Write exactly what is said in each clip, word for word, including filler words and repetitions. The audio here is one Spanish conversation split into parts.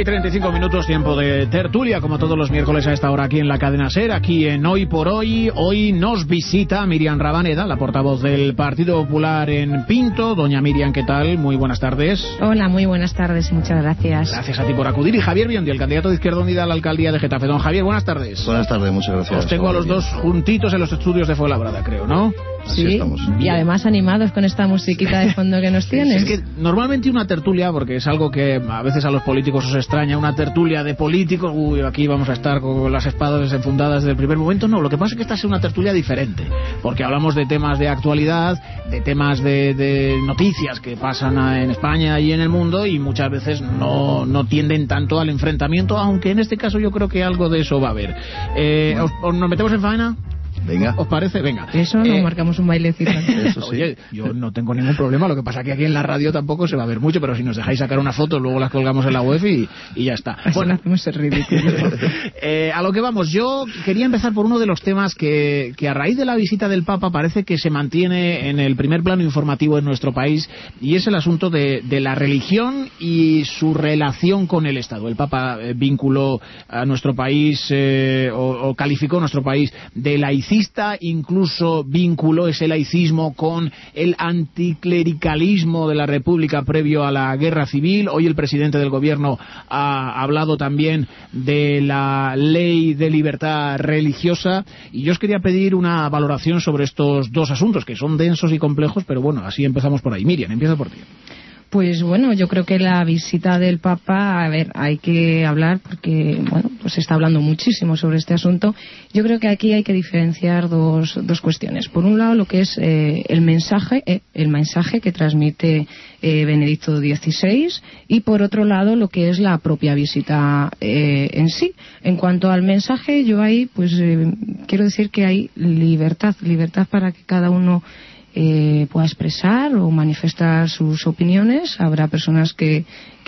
y treinta y cinco minutos, tiempo de tertulia, como todos los miércoles a esta hora aquí en la cadena SER, aquí en Hoy por Hoy. Hoy nos visita Miriam Rabaneda, la portavoz del Partido Popular en Pinto. Doña Miriam, ¿qué tal? Muy buenas tardes. Hola, muy buenas tardes y muchas gracias. Gracias a ti por acudir. Y Javier Biondi, el candidato de Izquierda Unida a la alcaldía de Getafe. Don Javier, buenas tardes. Buenas tardes, muchas gracias. Os tengo a los dos juntitos en los estudios de Fuenlabrada, creo, ¿no? Sí, estamos. Y además animados con esta musiquita de fondo que nos tienes. Es que normalmente una tertulia, porque es algo que a veces a los políticos os extraña, una tertulia de políticos, uy, aquí vamos a estar con las espadas desenfundadas desde el primer momento. No, lo que pasa es que esta es una tertulia diferente, porque hablamos de temas de actualidad, de temas de, de noticias que pasan en España y en el mundo, y muchas veces no, no tienden tanto al enfrentamiento, aunque en este caso yo creo que algo de eso va a haber. Eh, ¿os, os, ¿Nos metemos en faena? Venga. ¿Os parece? Venga. Eso no, eh, marcamos un bailecito. Eso sí. Oye, yo no tengo ningún problema, lo que pasa que aquí en la radio tampoco se va a ver mucho, pero si nos dejáis sacar una foto, luego las colgamos en la web y, y ya está. Así bueno, hacemos el ridículo. eh, a lo que vamos, yo quería empezar por uno de los temas que, que a raíz de la visita del Papa parece que se mantiene en el primer plano informativo en nuestro país, y es el asunto de, de la religión y su relación con el Estado. El Papa eh, vinculó a nuestro país eh, o, o calificó nuestro país de laicista, incluso vinculó ese laicismo con el anticlericalismo de la República previo a la Guerra Civil. Hoy el presidente del Gobierno ha hablado también de la ley de libertad religiosa, y yo os quería pedir una valoración sobre estos dos asuntos, que son densos y complejos, pero bueno, así empezamos por ahí. Miriam, empieza por ti. Pues bueno, yo creo que la visita del Papa, a ver, hay que hablar porque, bueno, pues se está hablando muchísimo sobre este asunto. Yo creo que aquí hay que diferenciar dos, dos cuestiones. Por un lado, lo que es eh, el mensaje, eh, el mensaje que transmite eh, Benedicto dieciséis, y por otro lado, lo que es la propia visita eh, en sí. En cuanto al mensaje, yo ahí, pues eh, quiero decir que hay libertad, libertad para que cada uno Eh, pueda expresar o manifestar sus opiniones. Habrá personas que,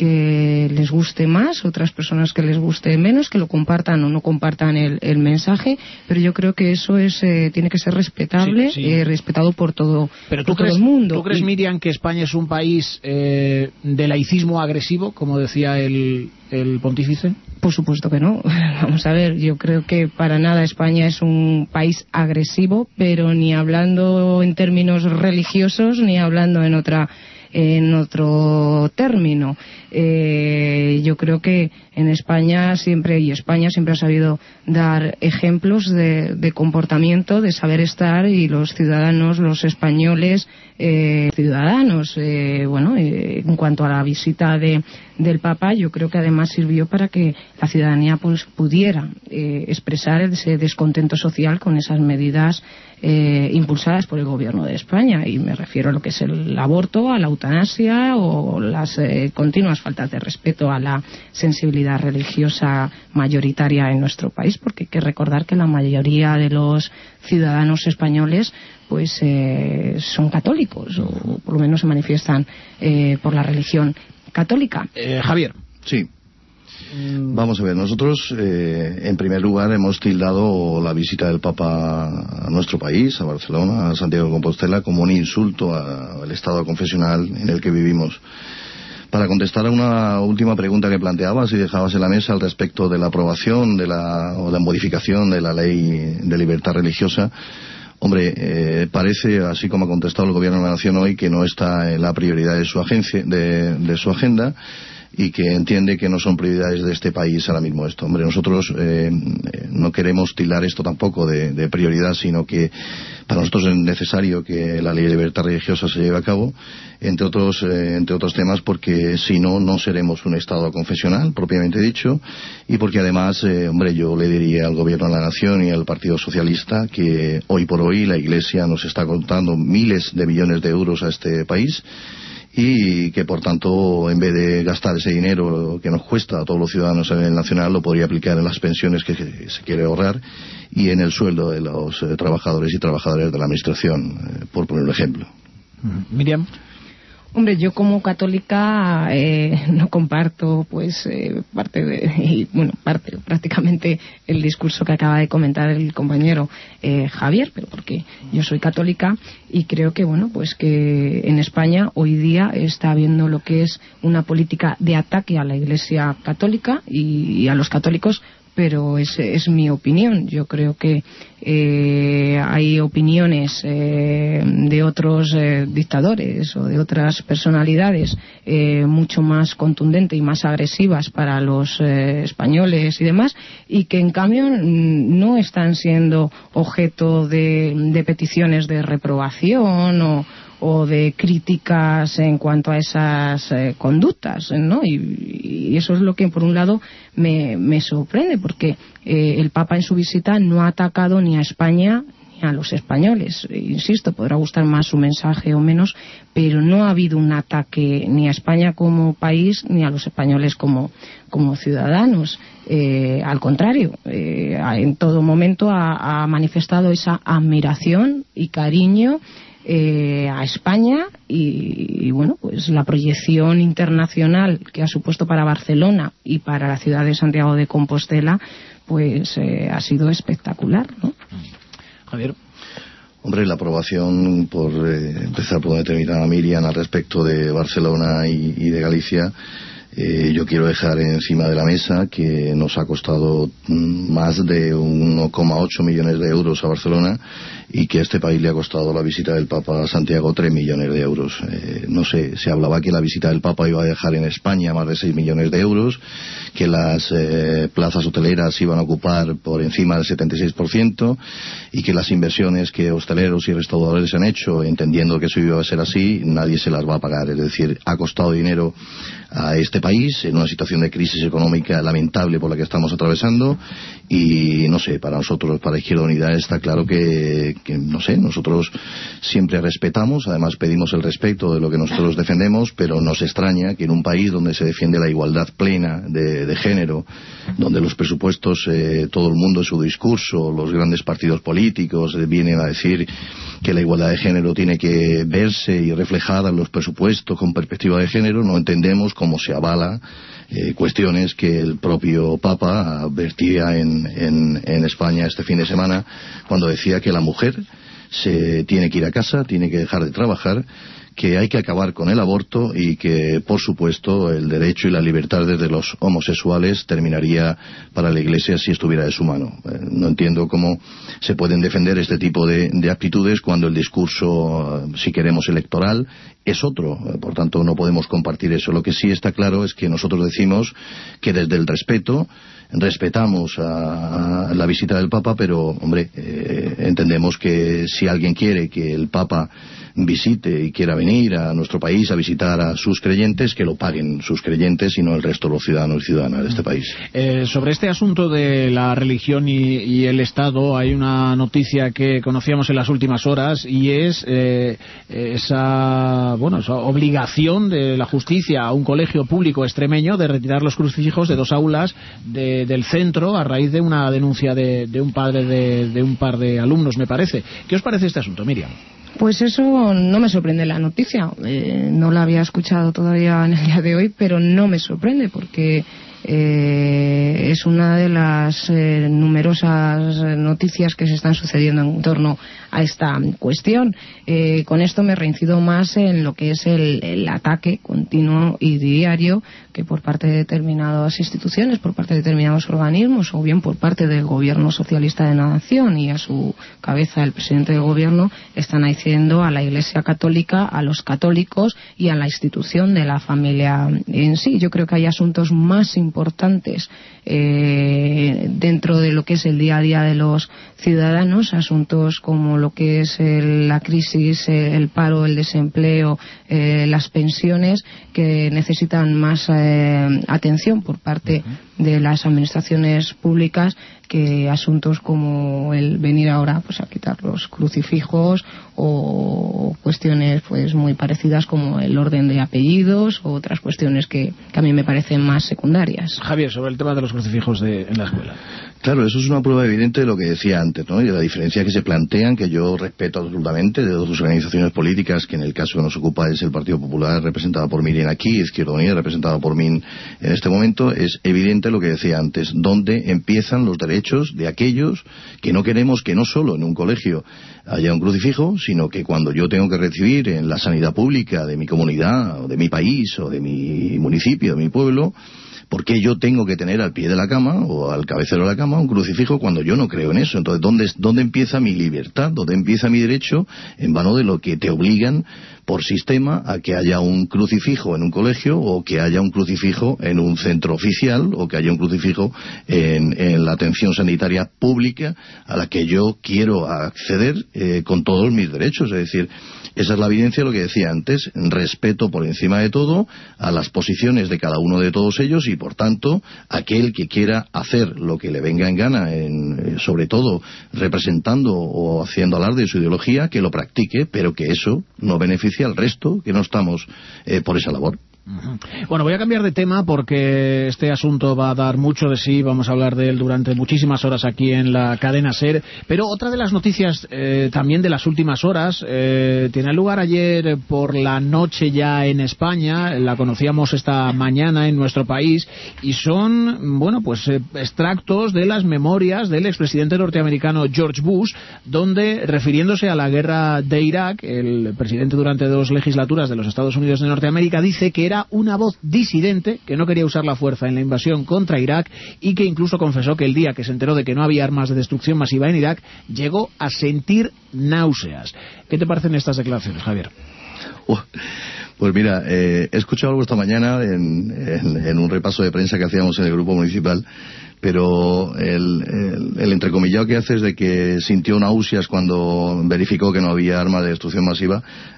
que les guste más, otras personas que les guste menos, que lo compartan o no compartan el, el mensaje, pero yo creo que eso es eh, tiene que ser respetable, sí, sí. Eh, respetado por todo, pero tú por crees, todo el mundo. ¿Tú crees, y... Miriam, que España es un país eh, de laicismo agresivo, como decía el, el pontífice? Por supuesto que no. Vamos a ver, yo creo que para nada España es un país agresivo, pero ni hablando en términos religiosos ni hablando en otra en otro término. Eh, yo creo que en España siempre, y España siempre ha sabido dar ejemplos de, de comportamiento, de saber estar, y los ciudadanos, los españoles, eh, ciudadanos, eh, bueno, eh, en cuanto a la visita de, del Papa, yo creo que además sirvió para que la ciudadanía pues pudiera eh, expresar ese descontento social con esas medidas Eh, impulsadas por el gobierno de España, y me refiero a lo que es el aborto, a la eutanasia o las eh, continuas faltas de respeto a la sensibilidad religiosa mayoritaria en nuestro país, porque hay que recordar que la mayoría de los ciudadanos españoles pues eh, son católicos, o por lo menos se manifiestan eh, por la religión católica. Eh, Javier. Sí. Vamos a ver, nosotros eh, en primer lugar hemos tildado la visita del Papa a nuestro país, a Barcelona, a Santiago de Compostela, como un insulto al estado confesional en el que vivimos. Para contestar a una última pregunta que planteabas y dejabas en la mesa al respecto de la aprobación de la, o la modificación de la ley de libertad religiosa, hombre, eh, parece, así como ha contestado el Gobierno de la Nación hoy, que no está en la prioridad de su, agencia, de, de su agenda, y que entiende que no son prioridades de este país ahora mismo esto. Hombre, nosotros eh, no queremos tildar esto tampoco de, de prioridad, sino que para nosotros es necesario que la ley de libertad religiosa se lleve a cabo, entre otros, eh, entre otros temas, porque si no, no seremos un Estado confesional, propiamente dicho, y porque además, eh, hombre, yo le diría al Gobierno de la Nación y al Partido Socialista que hoy por hoy la Iglesia nos está contando miles de millones de euros a este país, y que por tanto, en vez de gastar ese dinero que nos cuesta a todos los ciudadanos a nivel nacional, lo podría aplicar en las pensiones que se quiere ahorrar y en el sueldo de los eh, trabajadores y trabajadoras de la administración, eh, por poner un ejemplo. Miriam. Hombre, yo como católica eh, no comparto pues eh, parte de, y, bueno, parte prácticamente el discurso que acaba de comentar el compañero eh, Javier, pero porque yo soy católica y creo que bueno pues que en España hoy día está habiendo lo que es una política de ataque a la Iglesia católica y, y a los católicos, pero es, es mi opinión. Yo creo que eh, hay opiniones eh, de otros eh, dictadores o de otras personalidades eh, mucho más contundentes y más agresivas para los eh, españoles y demás, y que en cambio no están siendo objeto de, de peticiones de reprobación o o de críticas en cuanto a esas eh, conductas, ¿no? Y, y eso es lo que por un lado me, me sorprende, porque eh, el Papa en su visita no ha atacado ni a España ni a los españoles. Insisto, podrá gustar más su mensaje o menos, pero no ha habido un ataque ni a España como país ni a los españoles como, como ciudadanos. Eh, al contrario, eh, en todo momento ha, ha manifestado esa admiración y cariño Eh, a España y, y bueno, pues la proyección internacional que ha supuesto para Barcelona y para la ciudad de Santiago de Compostela pues eh, ha sido espectacular, ¿no? Javier. Hombre, la aprobación, por eh, empezar por donde terminaba Miriam, al respecto de Barcelona y, y de Galicia, eh, yo quiero dejar encima de la mesa que nos ha costado más de uno coma ocho millones de euros a Barcelona y que a este país le ha costado la visita del Papa a Santiago tres millones de euros. Eh, no sé, se hablaba que la visita del Papa iba a dejar en España más de seis millones de euros, que las eh, plazas hoteleras iban a ocupar por encima del setenta y seis por ciento y que las inversiones que hosteleros y restauradores han hecho, entendiendo que eso iba a ser así, nadie se las va a pagar. Es decir, ha costado dinero a este país en una situación de crisis económica lamentable por la que estamos atravesando y no sé, para nosotros, para Izquierda Unida está claro que, que no sé, nosotros siempre respetamos, además pedimos el respeto de lo que nosotros defendemos, pero nos extraña que en un país donde se defiende la igualdad plena de, de género, donde los presupuestos, eh, todo el mundo en su discurso, los grandes partidos políticos eh, vienen a decir que la igualdad de género tiene que verse y reflejada en los presupuestos con perspectiva de género, no entendemos cómo se avala eh, cuestiones que el propio Papa advertía en, en, en España este fin de semana cuando decía que la mujer se tiene que ir a casa, tiene que dejar de trabajar, que hay que acabar con el aborto y que, por supuesto, el derecho y la libertad de los homosexuales terminaría para la Iglesia si estuviera de su mano. Eh, no entiendo cómo se pueden defender este tipo de, de actitudes cuando el discurso, si queremos, electoral es otro. Eh, por tanto, no podemos compartir eso. Lo que sí está claro es que nosotros decimos que desde el respeto respetamos a, a la visita del Papa, pero, hombre, eh, entendemos que si alguien quiere que el Papa visite y quiera venir a nuestro país a visitar a sus creyentes, que lo paguen sus creyentes y no el resto de los ciudadanos y ciudadanas de este país. Eh, sobre este asunto de la religión y, y el Estado hay una noticia que conocíamos en las últimas horas y es eh, esa, bueno, esa obligación de la justicia a un colegio público extremeño de retirar los crucifijos de dos aulas de, del centro a raíz de una denuncia de, de un padre de, de un par de alumnos, me parece. ¿Qué os parece este asunto, Miriam? Pues eso no me sorprende la noticia. Eh, no la había escuchado todavía en el día de hoy, pero no me sorprende porque eh, es una de las eh, numerosas noticias que se están sucediendo en torno a esta cuestión. Eh, con esto me reincido más en lo que es el, el ataque continuo y diario que por parte de determinadas instituciones, por parte de determinados organismos o bien por parte del gobierno socialista de la nación y a su cabeza el presidente del gobierno están haciendo a la Iglesia católica, a los católicos y a la institución de la familia en sí. Yo creo que hay asuntos más importantes eh, dentro de lo que es el día a día de los ciudadanos, asuntos como lo que es el, la crisis, el paro, el desempleo, eh, las pensiones, que necesitan más eh, atención por parte de las administraciones públicas que asuntos como el venir ahora pues a quitar los crucifijos o cuestiones pues muy parecidas como el orden de apellidos o otras cuestiones que, que a mí me parecen más secundarias. Javier, sobre el tema de los crucifijos de, en la escuela. Claro, eso es una prueba evidente de lo que decía antes, ¿no? Y de la diferencia que se plantean, que yo respeto absolutamente, de dos organizaciones políticas, que en el caso que nos ocupa es el Partido Popular, representado por Miriam aquí, Izquierda Unida, representado por mí en este momento. Es evidente lo que decía antes, donde empiezan los derechos de aquellos que no queremos que no solo en un colegio haya un crucifijo, sino que cuando yo tengo que recibir en la sanidad pública de mi comunidad, o de mi país, o de mi municipio, de mi pueblo, ¿por qué yo tengo que tener al pie de la cama o al cabecero de la cama un crucifijo cuando yo no creo en eso? Entonces, ¿dónde, dónde empieza mi libertad? ¿Dónde empieza mi derecho en vano de lo que te obligan por sistema a que haya un crucifijo en un colegio, o que haya un crucifijo en un centro oficial, o que haya un crucifijo en, en la atención sanitaria pública a la que yo quiero acceder eh, con todos mis derechos? Es decir, esa es la evidencia de lo que decía antes, respeto por encima de todo a las posiciones de cada uno de todos ellos, y por tanto aquel que quiera hacer lo que le venga en gana, en, sobre todo representando o haciendo alarde de su ideología, que lo practique, pero que eso no beneficie al resto, que no estamos eh, por esa labor. Bueno, voy a cambiar de tema porque este asunto va a dar mucho de sí, vamos a hablar de él durante muchísimas horas aquí en la cadena SER, pero otra de las noticias eh, también de las últimas horas eh, tiene lugar ayer por la noche ya en España, la conocíamos esta mañana en nuestro país, y son, bueno, pues eh, extractos de las memorias del expresidente norteamericano George Bush, donde, refiriéndose a la guerra de Irak, el presidente durante dos legislaturas de los Estados Unidos de Norteamérica dice que era una voz disidente, que no quería usar la fuerza en la invasión contra Irak, y que incluso confesó que el día que se enteró de que no había armas de destrucción masiva en Irak, llegó a sentir náuseas. ¿Qué te parecen estas declaraciones, Javier? Uh, pues mira, eh, he escuchado algo esta mañana en, en, en un repaso de prensa que hacíamos en el grupo municipal, pero el, el, el entrecomillado que haces de que sintió náuseas cuando verificó que no había armas de destrucción masiva,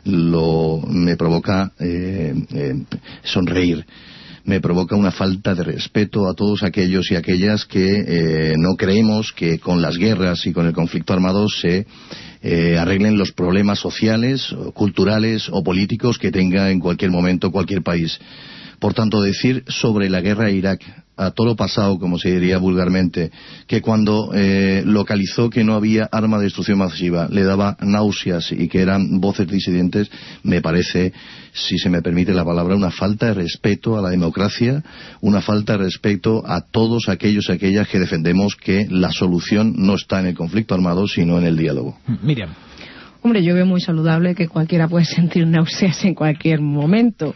lo me provoca eh, eh, sonreír. Me provoca una falta de respeto a todos aquellos y aquellas que eh, no creemos que con las guerras y con el conflicto armado se eh, arreglen los problemas sociales, culturales o políticos que tenga en cualquier momento cualquier país. Por tanto, decir sobre la guerra de Irak, a toro pasado, como se diría vulgarmente, que cuando eh, localizó que no había arma de destrucción masiva le daba náuseas y que eran voces disidentes, me parece, si se me permite la palabra, una falta de respeto a la democracia, una falta de respeto a todos aquellos y aquellas que defendemos que la solución no está en el conflicto armado, sino en el diálogo. Miriam. Hombre, yo veo muy saludable que cualquiera puede sentir náuseas en cualquier momento.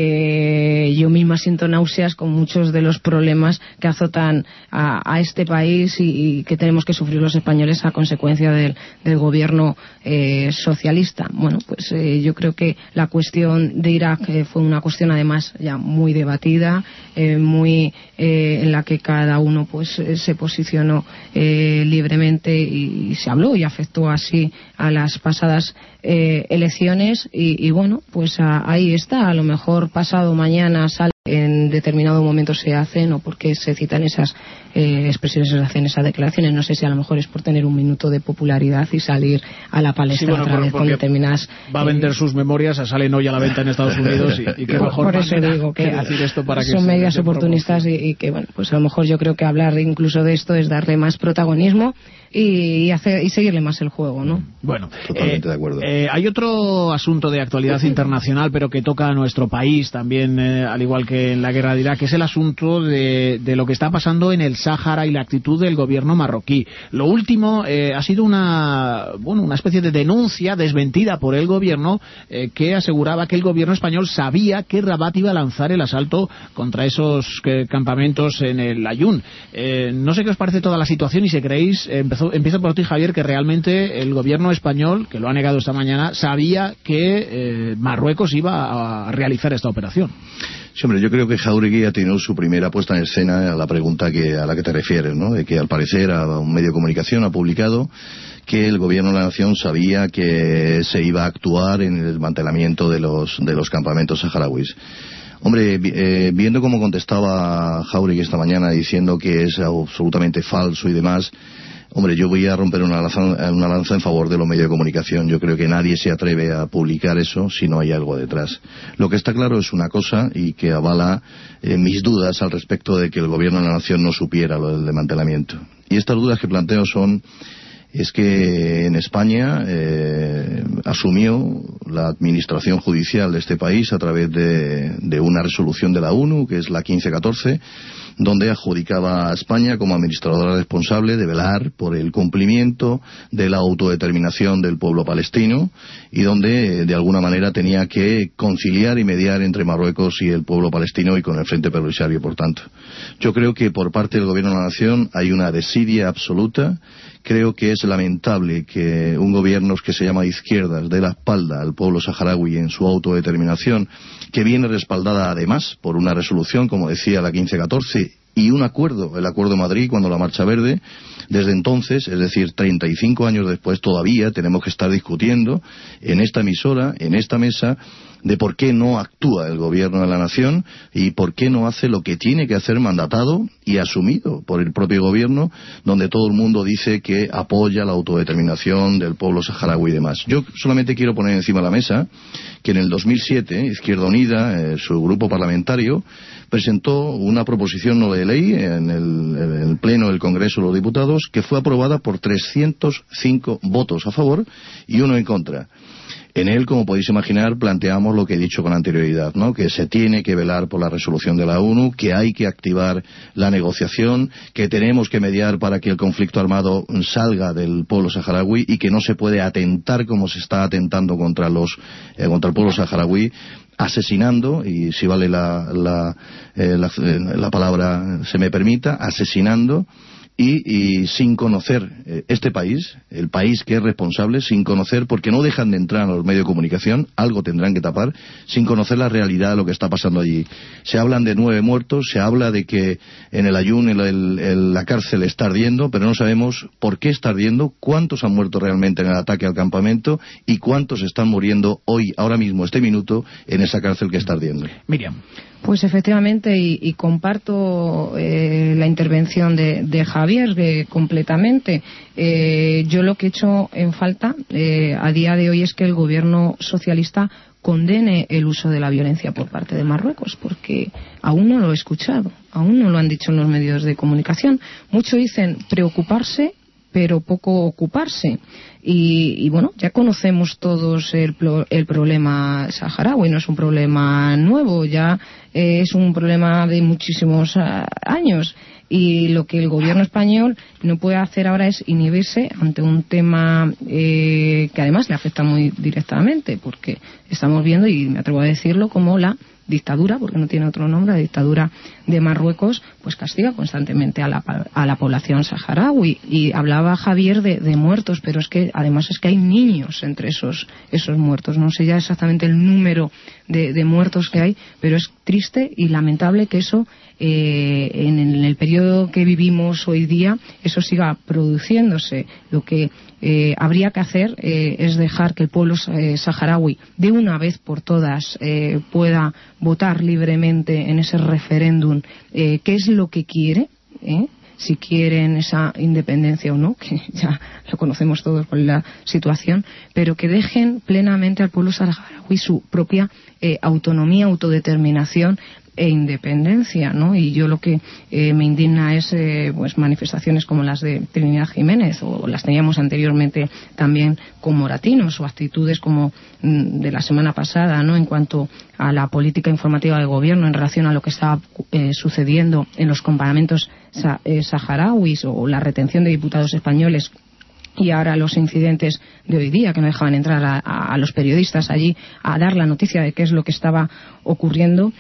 Eh, yo misma siento náuseas con muchos de los problemas que azotan a, a este país y, y que tenemos que sufrir los españoles a consecuencia del, del gobierno eh, socialista. Bueno, pues eh, yo creo que la cuestión de Irak eh, fue una cuestión además ya muy debatida, eh, muy eh, en la que cada uno pues eh, se posicionó eh, libremente y, y se habló y afectó así a las pasadas eh, elecciones y, y bueno, pues a, ahí está. A lo mejor pasado mañana sale, en determinado momento se hacen, o porque se citan esas eh, expresiones, se hacen esas declaraciones. No sé si a lo mejor es por tener un minuto de popularidad y salir a la palestra, sí, bueno, otra vez con determinadas... Va a vender eh, sus memorias, salen hoy a la venta en Estados Unidos y, y que mejor por eso digo que, que decir esto para que son medidas oportunistas y, y que, bueno, pues a lo mejor yo creo que hablar incluso de esto es darle más protagonismo y, hacer, y seguirle más el juego, ¿no? Bueno, totalmente eh, de acuerdo. Eh, hay otro asunto de actualidad internacional, pero que toca a nuestro país también, eh, al igual que en la guerra de Irak, que es el asunto de, de lo que está pasando en el Sáhara y la actitud del gobierno marroquí. Lo último eh, ha sido una, bueno, una especie de denuncia desmentida por el gobierno eh, que aseguraba que el gobierno español sabía que Rabat iba a lanzar el asalto contra esos eh, campamentos en el Ayun. Eh, no sé qué os parece toda la situación y si creéis, eh, empezó, empiezo por ti, Javier, que realmente el gobierno español, que lo ha negado esta mañana, sabía que eh, Marruecos iba a realizar esta operación. Sí, hombre, yo creo que Jáuregui ha tenido su primera puesta en escena a la pregunta que a la que te refieres, ¿no? De que al parecer a un medio de comunicación ha publicado que el gobierno de la nación sabía que se iba a actuar en el desmantelamiento de los de los campamentos saharauis. Hombre, eh, viendo cómo contestaba Jáuregui esta mañana diciendo que es absolutamente falso y demás, hombre, yo voy a romper una lanza, una lanza en favor de los medios de comunicación. Yo creo que nadie se atreve a publicar eso si no hay algo detrás. Lo que está claro es una cosa y que avala eh, mis dudas al respecto de que el gobierno de la nación no supiera lo del desmantelamiento. Y estas dudas que planteo son, es que en España eh, asumió la administración judicial de este país a través de, de una resolución de la ONU, que es la quince catorce, donde adjudicaba a España como administradora responsable de velar por el cumplimiento de la autodeterminación del pueblo palestino, y donde de alguna manera tenía que conciliar y mediar entre Marruecos y el pueblo palestino y con el Frente Polisario, por tanto. Yo creo que por parte del Gobierno de la Nación hay una desidia absoluta. Creo que es lamentable que un gobierno que se llama de izquierdas dé la espalda al pueblo saharaui en su autodeterminación, que viene respaldada además por una resolución, como decía, la quince catorce, y un acuerdo, el Acuerdo de Madrid, cuando la Marcha Verde. Desde entonces, es decir, treinta y cinco años después, todavía tenemos que estar discutiendo en esta emisora, en esta mesa, de por qué no actúa el gobierno de la nación y por qué no hace lo que tiene que hacer, mandatado y asumido por el propio gobierno, donde todo el mundo dice que apoya la autodeterminación del pueblo saharaui y demás. Yo solamente quiero poner encima de la mesa que en el dos mil siete Izquierda Unida, eh, su grupo parlamentario, presentó una proposición no de ley en el, en el Pleno del Congreso de los Diputados, que fue aprobada por trescientos cinco votos a favor y uno en contra. En él, como podéis imaginar, planteamos lo que he dicho con anterioridad, ¿no? Que se tiene que velar por la resolución de la ONU, que hay que activar la negociación, que tenemos que mediar para que el conflicto armado salga del pueblo saharaui y que no se puede atentar como se está atentando contra los eh, contra el pueblo saharaui, asesinando, y si vale la, la, eh, la, la palabra se me permita, asesinando. Y, y sin conocer eh, este país, el país que es responsable, sin conocer, porque no dejan de entrar a los medios de comunicación, algo tendrán que tapar, sin conocer la realidad de lo que está pasando allí. Se hablan de nueve muertos, se habla de que en el Ayun el, el, el, la cárcel está ardiendo, pero no sabemos por qué está ardiendo, cuántos han muerto realmente en el ataque al campamento y cuántos están muriendo hoy, ahora mismo, este minuto, en esa cárcel que está ardiendo. Miriam. Pues efectivamente, y, y comparto eh, la intervención de, de Javier eh, completamente. Eh, yo lo que he hecho en falta eh, a día de hoy es que el gobierno socialista condene el uso de la violencia por parte de Marruecos, porque aún no lo he escuchado, aún no lo han dicho en los medios de comunicación. Muchos dicen preocuparse, pero poco ocuparse. Y, y bueno, ya conocemos todos el, el problema saharaui, no es un problema nuevo, ya eh, es un problema de muchísimos uh, años. Y lo que el gobierno español no puede hacer ahora es inhibirse ante un tema eh, que además le afecta muy directamente, porque estamos viendo, y me atrevo a decirlo, como la dictadura, porque no tiene otro nombre, la dictadura de Marruecos, pues castiga constantemente a la, a la población saharaui. Y hablaba Javier de, de muertos, pero es que además es que hay niños entre esos esos muertos. No sé ya exactamente el número de, de muertos que hay, pero es triste y lamentable que eso, eh, en, en el periodo que vivimos hoy día, eso siga produciéndose. Lo que eh, habría que hacer eh, es dejar que el pueblo eh, saharaui de una vez por todas eh, pueda votar libremente en ese referéndum eh, qué es lo que quiere, ¿eh? si quieren esa independencia o no, que ya lo conocemos todos por la situación, pero que dejen plenamente al pueblo saharaui su propia eh, autonomía, autodeterminación e independencia, ¿no? Y yo lo que eh, me indigna es eh, pues manifestaciones como las de Trinidad Jiménez, o las teníamos anteriormente también con Moratinos, o actitudes como mm, de la semana pasada, ¿no? En cuanto a la política informativa del gobierno en relación a lo que estaba eh, sucediendo en los campamentos sa eh, saharauis, o la retención de diputados españoles, y ahora los incidentes de hoy día, que no dejaban entrar a, a, a los periodistas allí a dar la noticia de qué es lo que estaba ocurriendo.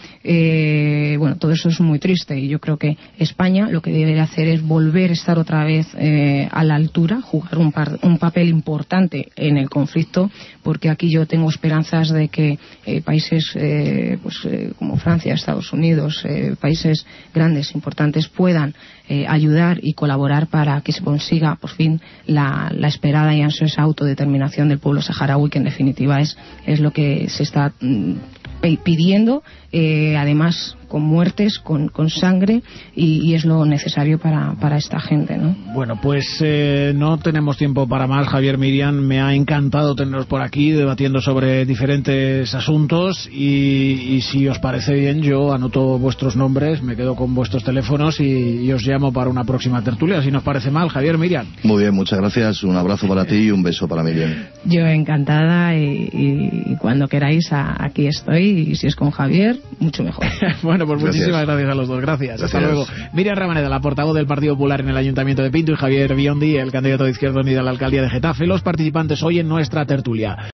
Eh, bueno, todo eso es muy triste, y yo creo que España lo que debe hacer es volver a estar otra vez eh, a la altura, jugar un, par, un papel importante en el conflicto, porque aquí yo tengo esperanzas de que eh, países eh, pues, eh, como Francia, Estados Unidos, eh, países grandes, importantes, puedan eh, ayudar y colaborar para que se consiga por fin la, la esperada y ansiosa autodeterminación del pueblo saharaui, que en definitiva es, es lo que se está mm, pidiendo, eh, además con muertes, con, con sangre, y, y es lo necesario para, para esta gente, ¿no? Bueno, pues eh, no tenemos tiempo para más, Javier, Miriam. Me ha encantado teneros por aquí debatiendo sobre diferentes asuntos y, y si os parece bien, yo anoto vuestros nombres, me quedo con vuestros teléfonos y, y os llamo para una próxima tertulia, si nos parece mal. Javier, Miriam. Muy bien, muchas gracias. Un abrazo para ti y un beso para Miriam. Yo encantada y, y, y cuando queráis a, aquí estoy, y si es con Javier, mucho mejor. Bueno, pues gracias. Muchísimas gracias a los dos. Gracias. Gracias. Hasta luego. Miriam Rabaneda, la portavoz del Partido Popular en el Ayuntamiento de Pinto, y Javier Biondi, el candidato de Izquierda Unida a la alcaldía de Getafe, los participantes hoy en nuestra tertulia.